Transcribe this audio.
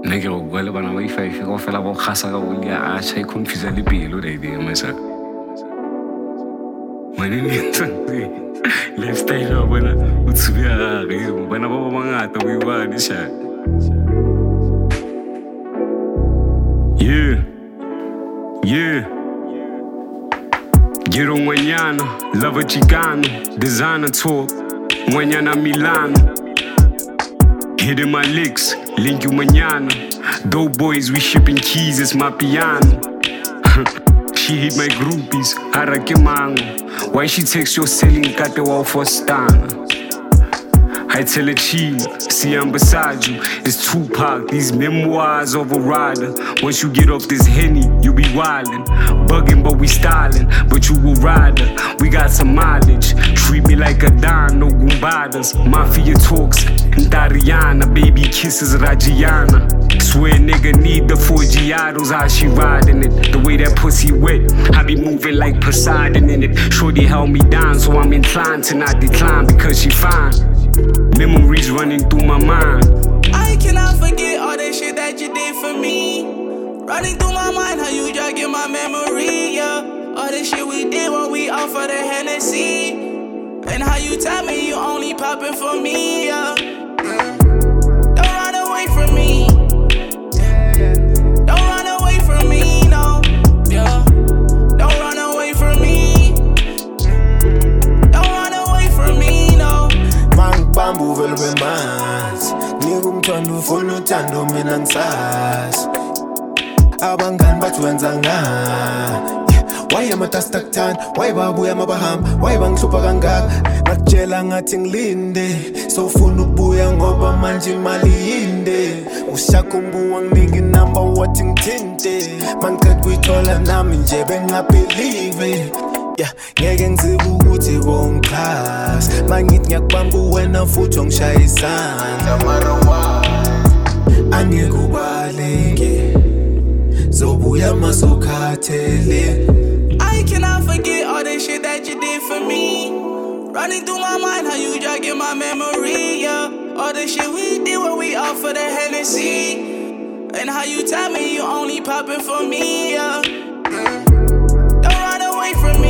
Nna ke go bua le bana ba i5 go fela go khasa ka go lia a tshai confuse le pelo le idea masa mane ni lifestyle ya bona o tsubia ga re bana ba bangata go ibana sha yeah Giro Ngwanyana, Lover Chicano, Designer Tour, Ngwanyana Milano. Hitting my licks, link you mañana. Dope boys, we shipping keys, it's my piano. She hit my groupies, Arake Mango. Why she takes your selling kate wa for stana? I tell her chill, see I'm beside you. It's Tupac, these memoirs of a rider. Once you get off this Henny, you be wildin'. Bugging, but we styling, but you a rider. We got some mileage, treat me like a Don, no Gumbadas. Mafia talks, Dariana, baby kisses Rajiana. Swear nigga need the 4 Giados, how she riding it. The way that pussy wet, I be moving like Poseidon in it. Shorty held me down, so I'm inclined to not decline because she fine. Memories running through my mind. I cannot forget all that shit that you did for me. Running through my mind, how you jogging my memory, yeah. All the shit we did when we out for the Hennessy. And how you tell me you only popping for me, yeah. Don't run away from me. Don't run away from me, no, yeah. Don't run away from me. Don't run away from me, no. Bambu velwe mas Ningumthanda ufuna uthando mina ngisazi Abangani bathi wenza ngani Why amatasta kuthanda Why babuya mabahamba Why bangihlupha kangaka Ngakutshela ngathi ngilinde Sofuna ukubuya ngoba manje imali yinde Ushaka umbuwa nginika inamba wathi ngithinte Mangiceda kuyithola nami nje bengingabelieve ngeke ngizibe ukuthi kongikhasi mangithi ngiyakubamba wena futhi ongishaya isandla angeke ubaleke zobuya masukhathele I cannot forget all the shit that you did for me. Running through my mind, how you jogging my memory, yeah. All the shit we did when we out for the Hennessy. And how you tell me you only popping for me, yeah. Don't run away from me.